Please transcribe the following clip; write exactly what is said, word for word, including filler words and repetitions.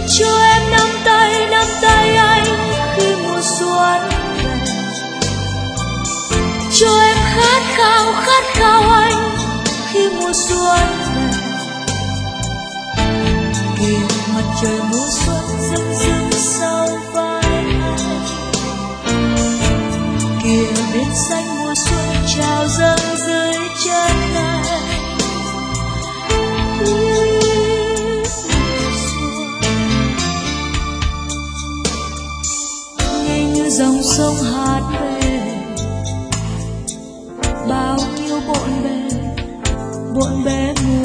cho em nắm tay nắm tay anh khi mùa xuân về, cho em khát khao khát khao anh khi mùa xuân về. Kìa mặt trời mùa xuân rưng rưng sau vai anh, kìa biển xanh mùa xuân trào dâng dưới chân anh. Nghe như dòng sông hát về bao nhiêu bộn bề bộn bề mùa